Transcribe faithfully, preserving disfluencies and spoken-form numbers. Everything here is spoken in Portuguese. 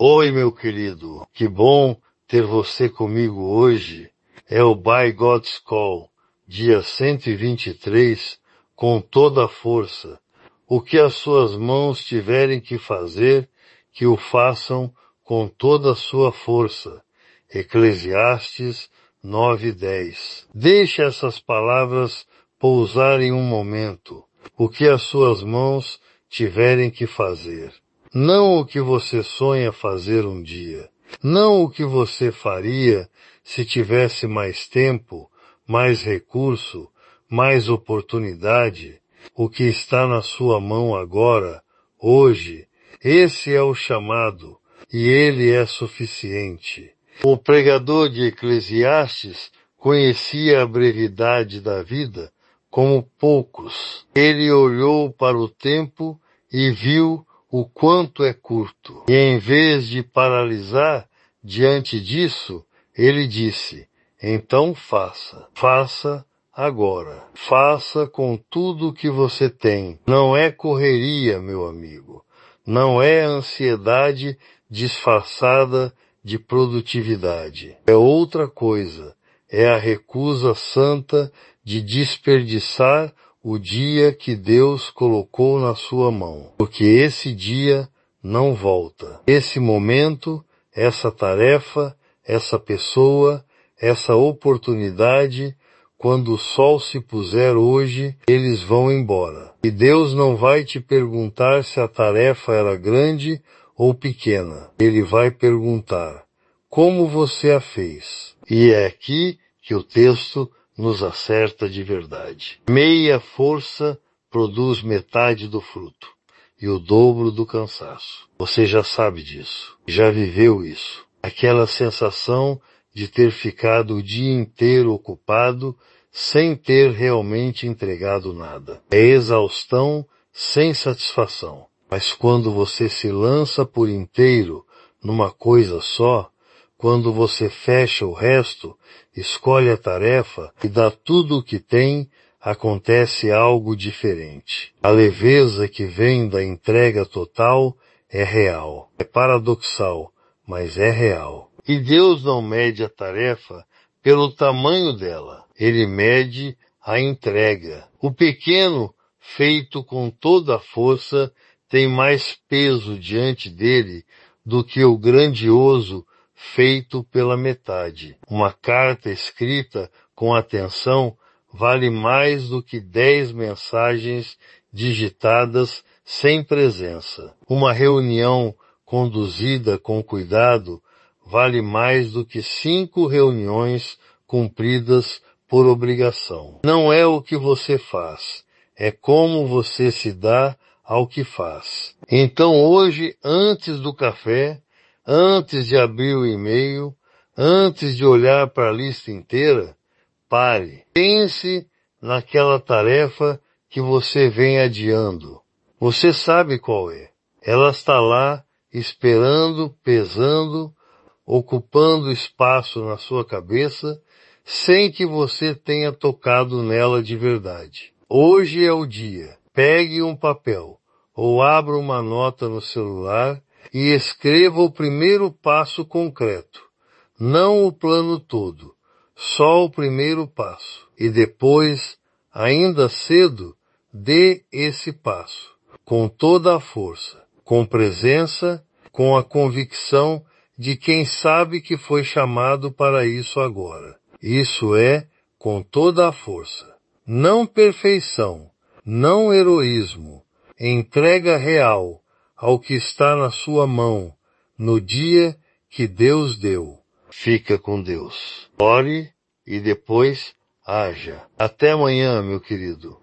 Oi, meu querido, que bom ter você comigo hoje. É o By God's Call, dia cento e vinte e três, com toda a força. O que as suas mãos tiverem que fazer, que o façam com toda a sua força. Eclesiastes nove, dez. Deixe essas palavras pousarem um momento. O que as suas mãos tiverem que fazer. Não o que você sonha fazer um dia. Não o que você faria se tivesse mais tempo, mais recurso, mais oportunidade. O que está na sua mão agora, hoje, esse é o chamado, e ele é suficiente. O pregador de Eclesiastes conhecia a brevidade da vida como poucos. Ele olhou para o tempo e viu o quanto é curto. E em vez de paralisar diante disso, ele disse, então faça, faça agora, faça com tudo o que você tem. Não é correria, meu amigo, não é ansiedade disfarçada de produtividade. É outra coisa, é a recusa santa de desperdiçar o dia que Deus colocou na sua mão, porque esse dia não volta. Esse momento, essa tarefa, essa pessoa, essa oportunidade, quando o sol se puser hoje, eles vão embora. E Deus não vai te perguntar se a tarefa era grande ou pequena. Ele vai perguntar, como você a fez? E é aqui que o texto nos acerta de verdade. Meia força produz metade do fruto e o dobro do cansaço. Você já sabe disso, já viveu isso. Aquela sensação de ter ficado o dia inteiro ocupado sem ter realmente entregado nada. É exaustão sem satisfação. Mas quando você se lança por inteiro numa coisa só, quando você fecha o resto, escolhe a tarefa e dá tudo o que tem, acontece algo diferente. A leveza que vem da entrega total é real. É paradoxal, mas é real. E Deus não mede a tarefa pelo tamanho dela. Ele mede a entrega. O pequeno, feito com toda a força, tem mais peso diante dele do que o grandioso feito pela metade. Uma carta escrita com atenção vale mais do que dez mensagens digitadas sem presença. Uma reunião conduzida com cuidado vale mais do que cinco reuniões cumpridas por obrigação. Não é o que você faz, é como você se dá ao que faz. Então hoje, antes do café, antes de abrir o e-mail, antes de olhar para a lista inteira, pare. Pense naquela tarefa que você vem adiando. Você sabe qual é. Ela está lá, esperando, pesando, ocupando espaço na sua cabeça, sem que você tenha tocado nela de verdade. Hoje é o dia. Pegue um papel ou abra uma nota no celular e escreva o primeiro passo concreto, não o plano todo, só o primeiro passo. E depois, ainda cedo, dê esse passo, com toda a força, com presença, com a convicção de quem sabe que foi chamado para isso agora. Isso é com toda a força. Não perfeição, não heroísmo, entrega real ao que está na sua mão, no dia que Deus deu. Fica com Deus. Ore e depois haja. Até amanhã, meu querido.